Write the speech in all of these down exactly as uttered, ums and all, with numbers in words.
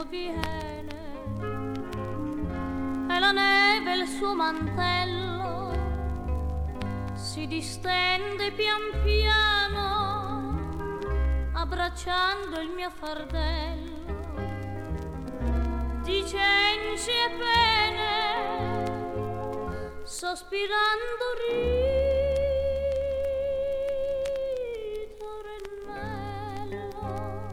viene e la neve il suo mantello si distende pian piano abbracciando il mio fardello di cenci e pene, sospirando ritornello,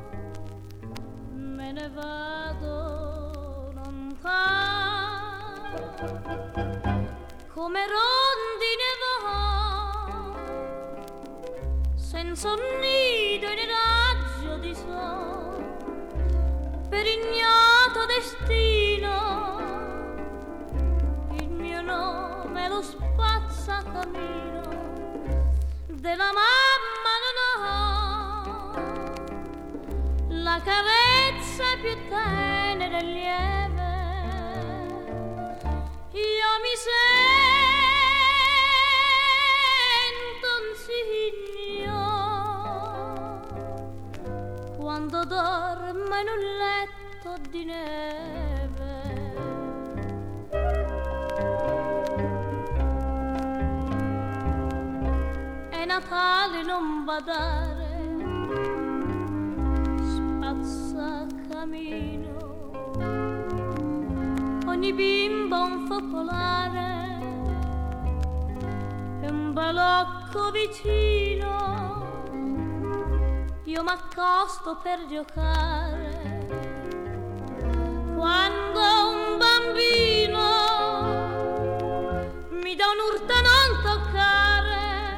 me ne vado lontano come rondine va, senza un nido in raggio di sole, per ignoto destino, il mio nome lo spazzacamino della mamma non ha, la carezza è più tenera e lieve, io mi sento un signo quando dormo in un letto di neve. È Natale, non badare, spazzacamino, ogni bimbo un focolare e un balocco vicino, io m'accosto per giocare quando un bambino mi dà un'urta non toccare,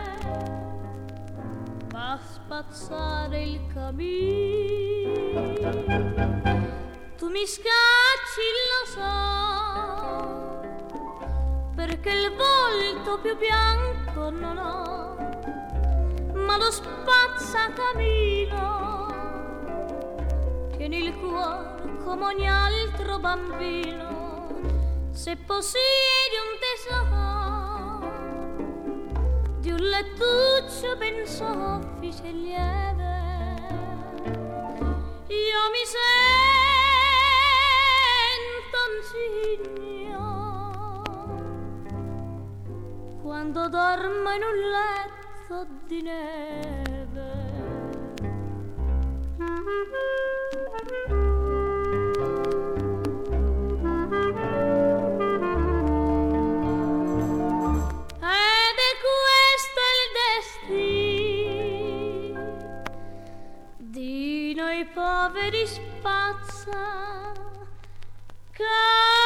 va a spazzare il camino, tu mi scacci lo so, perché il volto più bianco non ho, ma lo spazzacamino tieni il cuore come ogni altro bambino, se possiedi un tesoro di un lettuccio ben soffice e lieve, io mi sento un cigno quando dormo in un letto di neve. Ed è questo il destino di noi poveri spazzacamini.